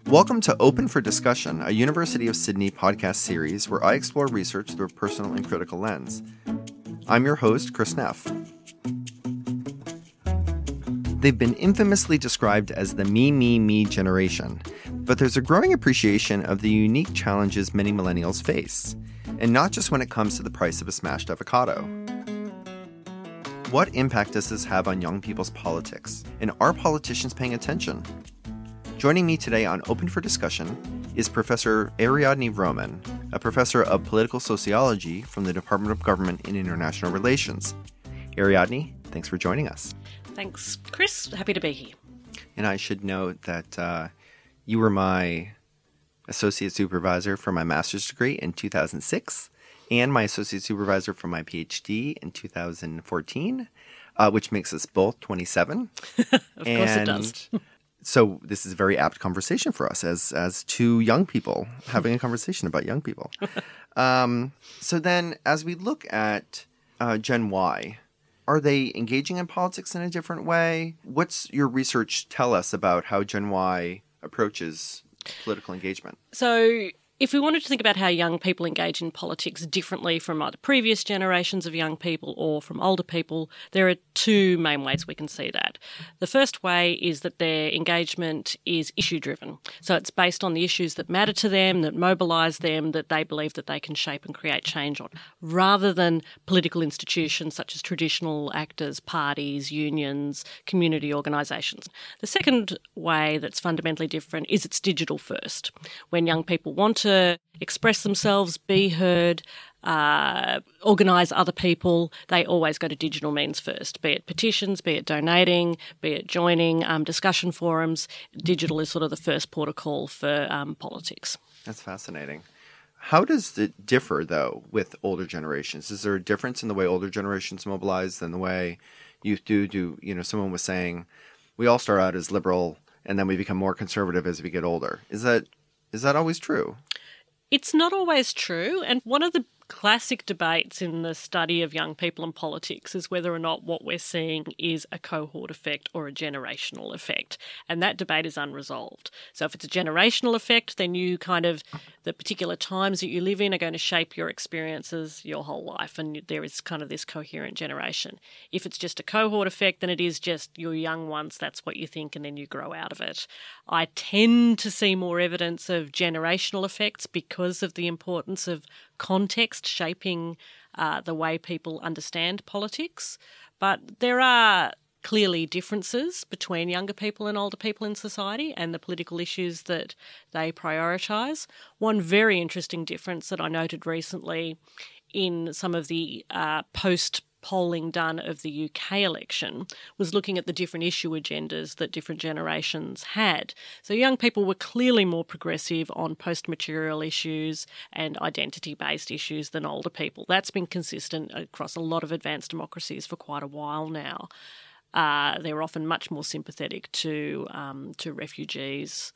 Welcome to Open for Discussion, a University of Sydney podcast series where I explore research through a personal and critical lens. I'm your host, Chris Neff. They've been infamously described as the me generation, but there's a growing appreciation of the unique challenges many millennials face, and not just when it comes to the price of a smashed avocado. What impact does this have on young people's politics, and are politicians paying attention? Joining me today on Open for Discussion is Professor Ariadne Vroman, a professor of political sociology from the Department of Government and International Relations. Ariadne, thanks for joining us. Thanks, Chris. Happy to be here. And I should note that you were my associate supervisor for my master's degree in 2006 and my associate supervisor for my PhD in 2014, which makes us both 27. Of course it does. So this is a very apt conversation for us as two young people having a conversation about young people. So then as we look at Gen Y, are they engaging in politics in a different way? What's your research tell us about how Gen Y approaches political engagement? So if we wanted to think about how young people engage in politics differently from either previous generations of young people or from older people, there are two main ways we can see that. The first way is that their engagement is issue-driven. So it's based on the issues that matter to them, that mobilise them, that they believe that they can shape and create change on, rather than political institutions such as traditional actors, parties, unions, community organisations. The second way that's fundamentally different is it's digital first. When young people want to express themselves, be heard, organise other people, they always go to digital means first, be it petitions, be it donating, be it joining discussion forums. Digital is sort of the first port of call for politics. That's fascinating. How does it differ, though, with older generations? Is there a difference in the way older generations mobilize than the way youth do? You know, someone was saying, we all start out as liberal and then we become more conservative as we get older. Is that always true? It's not always true, and one of the classic debates in the study of young people and politics is whether or not what we're seeing is a cohort effect or a generational effect, and that debate is unresolved. So if it's a generational effect, then the particular times that you live in are going to shape your experiences your whole life, and there is kind of this coherent generation. If it's just a cohort effect, then it is just you're young once, that's what you think, and then you grow out of it. I tend to see more evidence of generational effects because of the importance of context shaping the way people understand politics. But there are clearly differences between younger people and older people in society and the political issues that they prioritise. One very interesting difference that I noted recently in some of the post-polling done of the UK election was looking at the different issue agendas that different generations had. So young people were clearly more progressive on post-material issues and identity-based issues than older people. That's been consistent across a lot of advanced democracies for quite a while now. They were often much more sympathetic to refugees,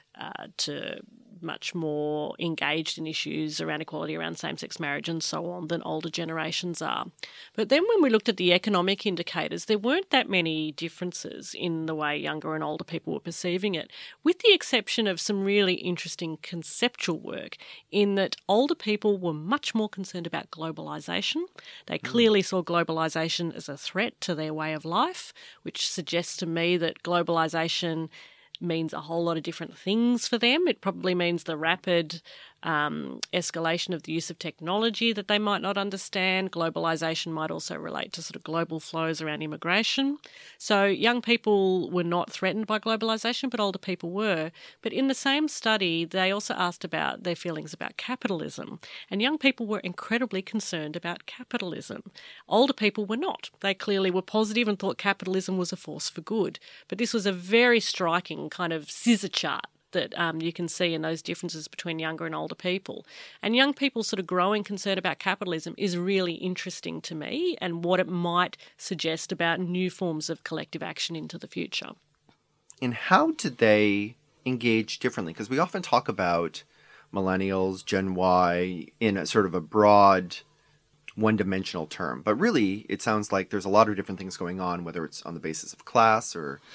to much more engaged in issues around equality, around same-sex marriage and so on than older generations are. But then when we looked at the economic indicators, there weren't that many differences in the way younger and older people were perceiving it, with the exception of some really interesting conceptual work in that older people were much more concerned about globalisation. They clearly saw globalisation as a threat to their way of life, which suggests to me that globalisation means a whole lot of different things for them. It probably means the rapid escalation of the use of technology that they might not understand. Globalisation might also relate to sort of global flows around immigration. So young people were not threatened by globalisation, but older people were. But in the same study, they also asked about their feelings about capitalism. And young people were incredibly concerned about capitalism. Older people were not. They clearly were positive and thought capitalism was a force for good. But this was a very striking kind of scissor chart that you can see in those differences between younger and older people. And young people's sort of growing concern about capitalism is really interesting to me and what it might suggest about new forms of collective action into the future. And how did they engage differently? Because we often talk about millennials, Gen Y, in a sort of a broad, one-dimensional term. But really, it sounds like there's a lot of different things going on, whether it's on the basis of class or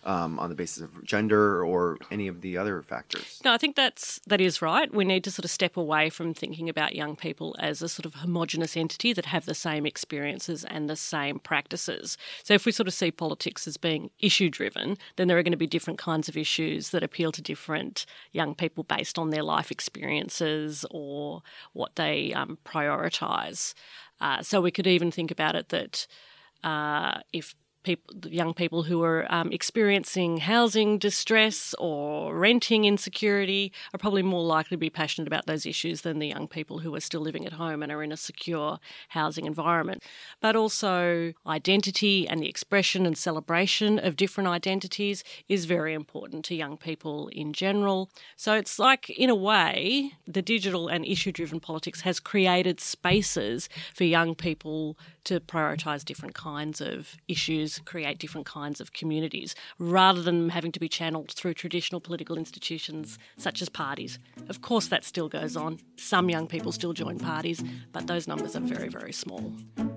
on the basis of gender or any of the other factors. No, I think that is right. We need to sort of step away from thinking about young people as a sort of homogenous entity that have the same experiences and the same practices. So if we sort of see politics as being issue-driven, then there are going to be different kinds of issues that appeal to different young people based on their life experiences or what they prioritise. So we could even think about it that if young people who are experiencing housing distress or renting insecurity are probably more likely to be passionate about those issues than the young people who are still living at home and are in a secure housing environment. But also identity and the expression and celebration of different identities is very important to young people in general. So it's like, in a way, the digital and issue-driven politics has created spaces for young people to prioritise different kinds of issues, create different kinds of communities, rather than having to be channelled through traditional political institutions such as parties. Of course, that still goes on. Some young people still join parties, but those numbers are very, very small.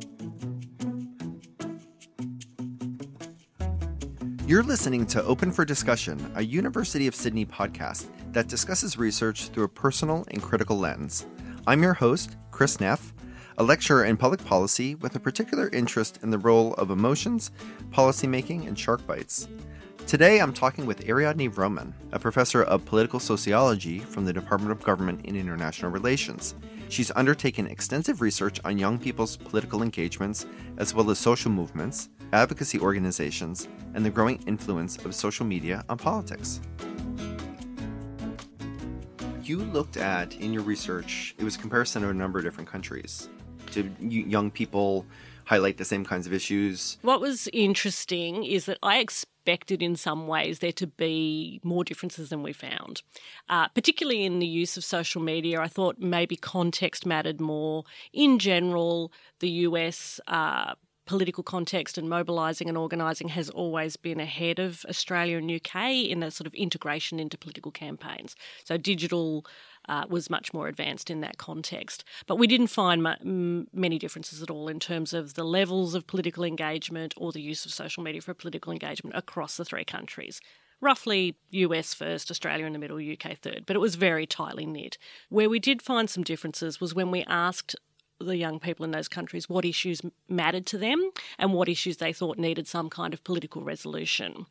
You're listening to Open for Discussion, a University of Sydney podcast that discusses research through a personal and critical lens. I'm your host, Chris Neff, a lecturer in public policy with a particular interest in the role of emotions, policymaking, and shark bites. Today, I'm talking with Ariadne Vroman, a professor of political sociology from the Department of Government and International Relations. She's undertaken extensive research on young people's political engagements, as well as social movements, advocacy organizations, and the growing influence of social media on politics. You looked at, in your research, it was a comparison of a number of different countries. Did young people highlight the same kinds of issues? What was interesting is that I expected in some ways there to be more differences than we found. Particularly in the use of social media, I thought maybe context mattered more. In general, the US political context and mobilising and organising has always been ahead of Australia and UK in the sort of integration into political campaigns. So digital was much more advanced in that context. But we didn't find many differences at all in terms of the levels of political engagement or the use of social media for political engagement across the three countries. Roughly US first, Australia in the middle, UK third, but it was very tightly knit. Where we did find some differences was when we asked the young people in those countries what issues mattered to them and what issues they thought needed some kind of political resolution.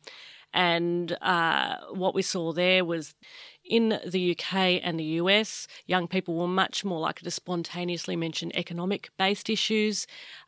And what we saw there was in the UK and the US, young people were much more likely to spontaneously mention economic-based issues,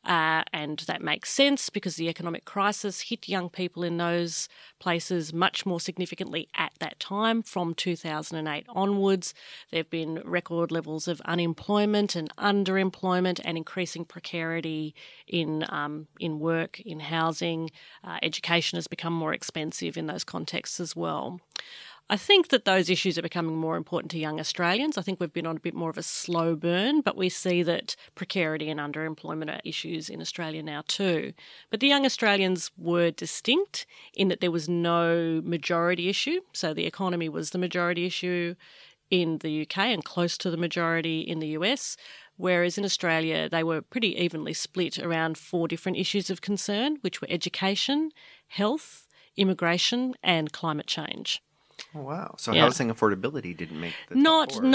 and that makes sense because the economic crisis hit young people in those places much more significantly at that time. From 2008 onwards, there have been record levels of unemployment and underemployment and increasing precarity in work, in housing. Education has become more expensive in those contexts as well. I think that those issues are becoming more important to young Australians. I think we've been on a bit more of a slow burn, but we see that precarity and underemployment are issues in Australia now too. But the young Australians were distinct in that there was no majority issue. So the economy was the majority issue in the UK and close to the majority in the US, whereas in Australia they were pretty evenly split around 4 different issues of concern, which were education, health, immigration and climate change. Oh, wow. So housing affordability didn't make the top 4.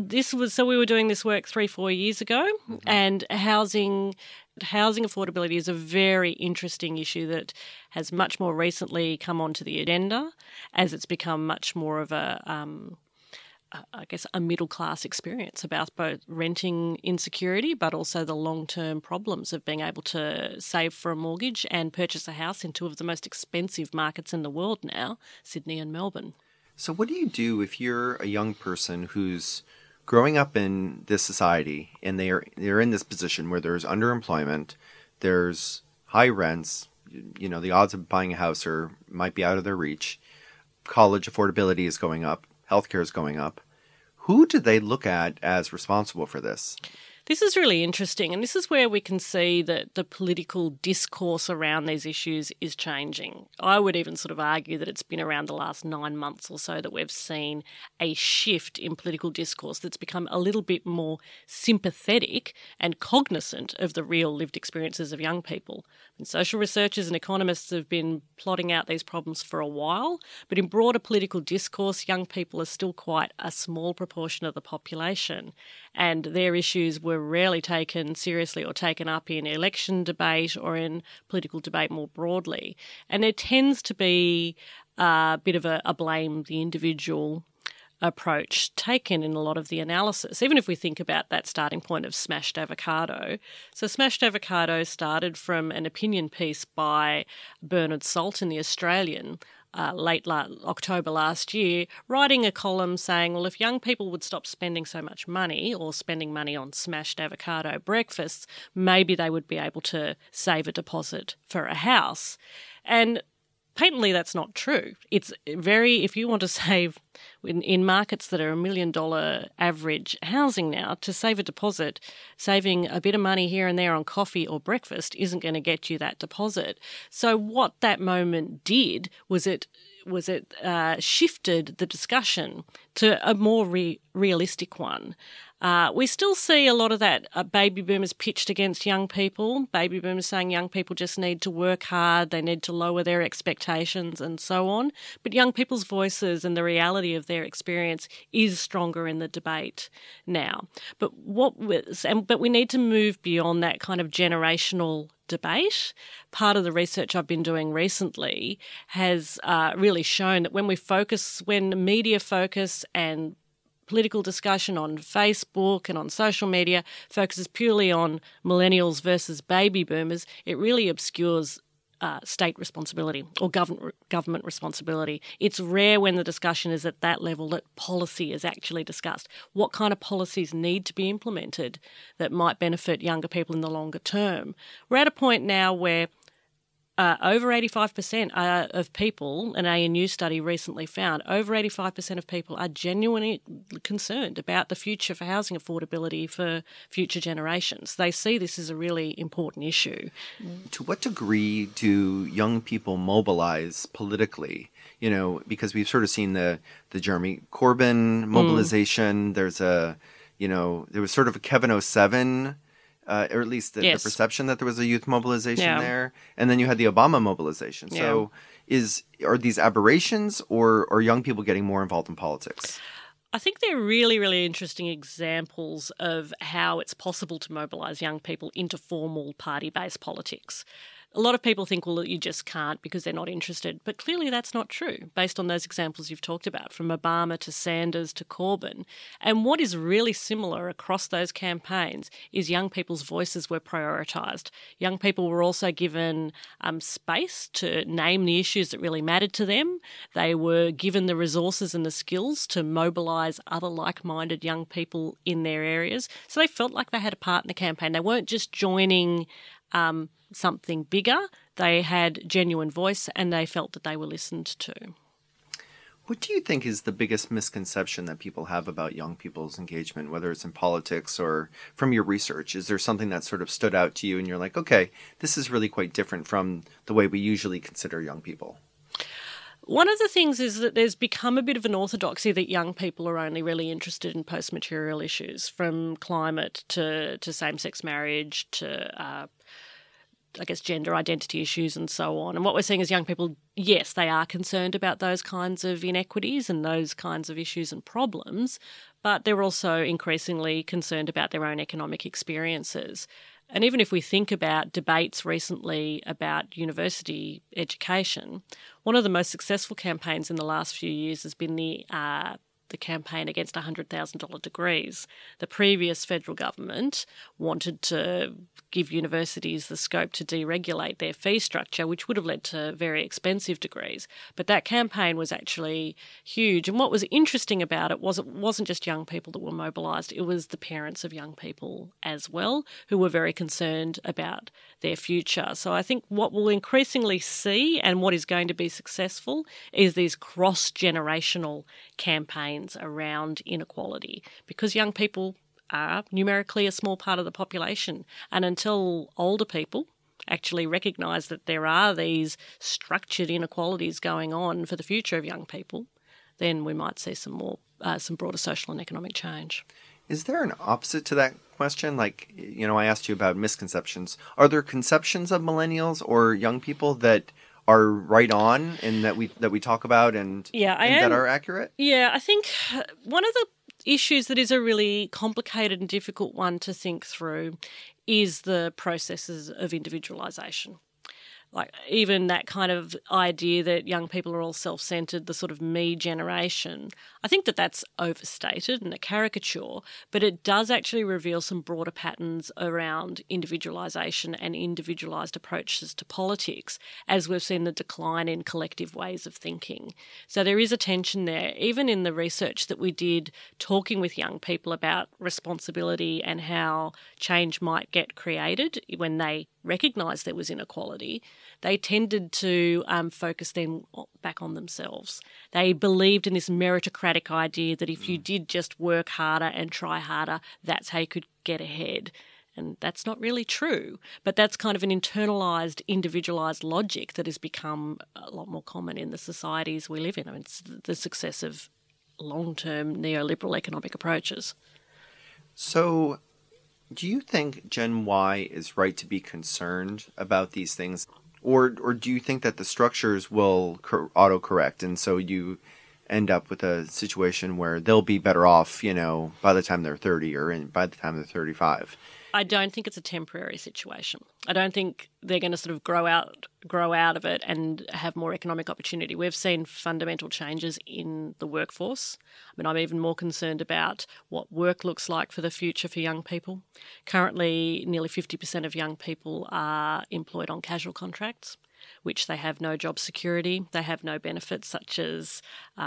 So we were doing this work 3-4 years ago, and housing affordability is a very interesting issue that has much more recently come onto the agenda as it's become much more of a middle-class experience about both renting insecurity but also the long-term problems of being able to save for a mortgage and purchase a house in 2 of the most expensive markets in the world now, Sydney and Melbourne. So what do you do if you're a young person who's growing up in this society and they're in this position where there's underemployment, there's high rents, the odds of buying a house might be out of their reach, college affordability is going up, healthcare is going up. Who do they look at as responsible for this? This is really interesting, and this is where we can see that the political discourse around these issues is changing. I would even sort of argue that it's been around the last 9 months or so that we've seen a shift in political discourse that's become a little bit more sympathetic and cognizant of the real lived experiences of young people. And social researchers and economists have been plotting out these problems for a while, but in broader political discourse, young people are still quite a small proportion of the population, and their issues were rarely taken seriously or taken up in election debate or in political debate more broadly. And there tends to be a bit of a blame the individual approach taken in a lot of the analysis, even if we think about that starting point of Smashed Avocado. So Smashed Avocado started from an opinion piece by Bernard Salt in The Australian October last year, writing a column saying, well, if young people would stop spending so much money or spending money on smashed avocado breakfasts, maybe they would be able to save a deposit for a house. And patently that's not true. It's if you want to save in markets that are $1 million average housing now, to save a deposit, saving a bit of money here and there on coffee or breakfast isn't going to get you that deposit. So what that moment did was it shifted the discussion to a more realistic one. We still see a lot of that baby boomers pitched against young people, baby boomers saying young people just need to work hard, they need to lower their expectations and so on. But young people's voices and the reality of their experience is stronger in the debate now. But we need to move beyond that kind of generational debate. Part of the research I've been doing recently has really shown that when media focus and political discussion on Facebook and on social media focuses purely on millennials versus baby boomers, it really obscures state responsibility or government responsibility. It's rare when the discussion is at that level that policy is actually discussed. What kind of policies need to be implemented that might benefit younger people in the longer term? We're at a point now where over 85% of people, an ANU study recently found, over 85% of people are genuinely concerned about the future for housing affordability for future generations. They see this as a really important issue. To what degree do young people mobilize politically? You know, because we've sort of seen the Jeremy Corbyn mobilization. There was sort of a Kevin 07. Or at least the perception that there was a youth mobilization there. And then you had the Obama mobilization. Yeah. So are these aberrations, or are young people getting more involved in politics? I think they're really, really interesting examples of how it's possible to mobilise young people into formal party-based politics. A lot of people think, well, you just can't because they're not interested. But clearly that's not true, based on those examples you've talked about, from Obama to Sanders to Corbyn. And what is really similar across those campaigns is young people's voices were prioritised. Young people were also given space to name the issues that really mattered to them. They were given the resources and the skills to mobilise other like-minded young people in their areas. So they felt like they had a part in the campaign. They weren't just joining something bigger. They had genuine voice and they felt that they were listened to. What do you think is the biggest misconception that people have about young people's engagement, whether it's in politics or from your research? Is there something that sort of stood out to you and you're like, okay, this is really quite different from the way we usually consider young people? One of the things is that there's become a bit of an orthodoxy that young people are only really interested in post-material issues, from climate to same-sex marriage to gender identity issues and so on. And what we're seeing is young people, yes, they are concerned about those kinds of inequities and those kinds of issues and problems, but they're also increasingly concerned about their own economic experiences. And even if we think about debates recently about university education, one of the most successful campaigns in the last few years has been the campaign against $100,000 degrees. The previous federal government wanted to give universities the scope to deregulate their fee structure, which would have led to very expensive degrees. But that campaign was actually huge. And what was interesting about it wasn't just young people that were mobilised, it was the parents of young people as well, who were very concerned about their future. So I think what we'll increasingly see, and what is going to be successful, is these cross-generational campaigns around inequality, because young people are numerically a small part of the population. And until older people actually recognise that there are these structured inequalities going on for the future of young people, then we might see some broader social and economic change. Is there an opposite to that question? Like, I asked you about misconceptions. Are there conceptions of millennials or young people that are right on and that we talk about and that are accurate? Yeah, I think one of the issues that is a really complicated and difficult one to think through is the processes of individualisation. Like even that kind of idea that young people are all self-centred, the sort of me generation, I think that that's overstated and a caricature, but it does actually reveal some broader patterns around individualisation and individualised approaches to politics, as we've seen the decline in collective ways of thinking. So there is a tension there, even in the research that we did talking with young people about responsibility and how change might get created when they recognised there was inequality. They tended to focus then back on themselves. They believed in this meritocratic idea that if you did just work harder and try harder, that's how you could get ahead. And that's not really true. But that's kind of an internalised, individualised logic that has become a lot more common in the societies we live in. I mean, it's the success of long-term neoliberal economic approaches. So do you think Gen Y is right to be concerned about these things? Or do you think that the structures will autocorrect and so you end up with a situation where they'll be better off, by the time they're 30 or by the time they're 35? I don't think it's a temporary situation. I don't think they're going to sort of grow out of it and have more economic opportunity. We've seen fundamental changes in the workforce. I mean, I'm even more concerned about what work looks like for the future for young people. Currently, nearly 50% of young people are employed on casual contracts, which they have no job security. They have no benefits such as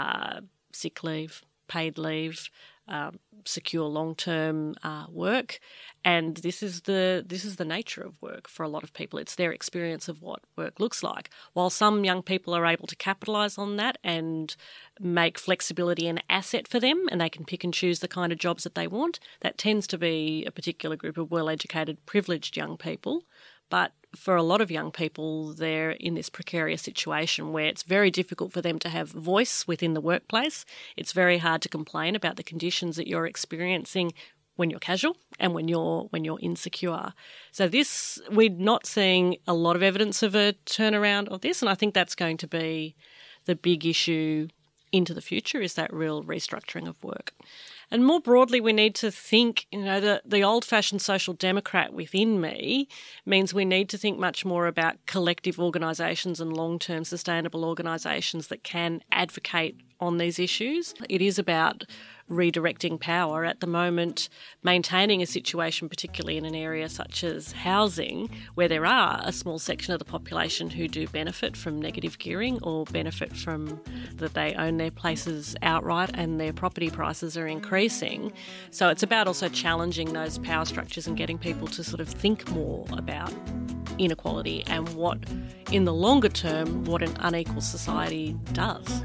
sick leave, paid leave, secure long-term work, and this is the nature of work for a lot of people. It's their experience of what work looks like. While some young people are able to capitalise on that and make flexibility an asset for them, and they can pick and choose the kind of jobs that they want, that tends to be a particular group of well-educated, privileged young people. But for a lot of young people, they're in this precarious situation where it's very difficult for them to have voice within the workplace. It's very hard to complain about the conditions that you're experiencing when you're casual and when you're insecure. So we're not seeing a lot of evidence of a turnaround of this, and I think that's going to be the big issue into the future, is that real restructuring of work. And more broadly, we need to think, the old-fashioned social democrat within me means we need to think much more about collective organisations and long-term sustainable organisations that can advocate on these issues. It is about redirecting power. At the moment, maintaining a situation, particularly in an area such as housing, where there are a small section of the population who do benefit from negative gearing or benefit from that they own their places outright and their property prices are increasing. So it's about also challenging those power structures and getting people to sort of think more about inequality and what, in the longer term, what an unequal society does.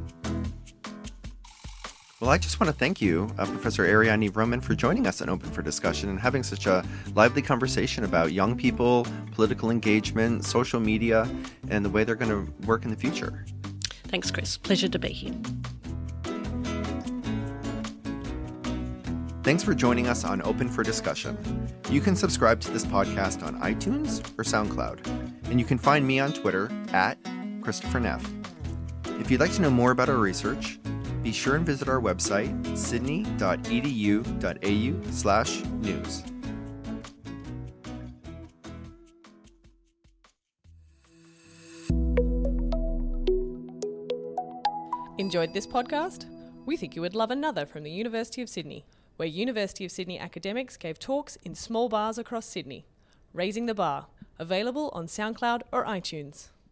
Well, I just want to thank you, Professor Ariadne Vroman, for joining us on Open for Discussion and having such a lively conversation about young people, political engagement, social media, and the way they're going to work in the future. Thanks, Chris. Pleasure to be here. Thanks for joining us on Open for Discussion. You can subscribe to this podcast on iTunes or SoundCloud, and you can find me on Twitter at Christopher Neff. If you'd like to know more about our research, be sure and visit our website, sydney.edu.au/news. Enjoyed this podcast? We think you would love another from the University of Sydney, where University of Sydney academics gave talks in small bars across Sydney. Raising the Bar, available on SoundCloud or iTunes.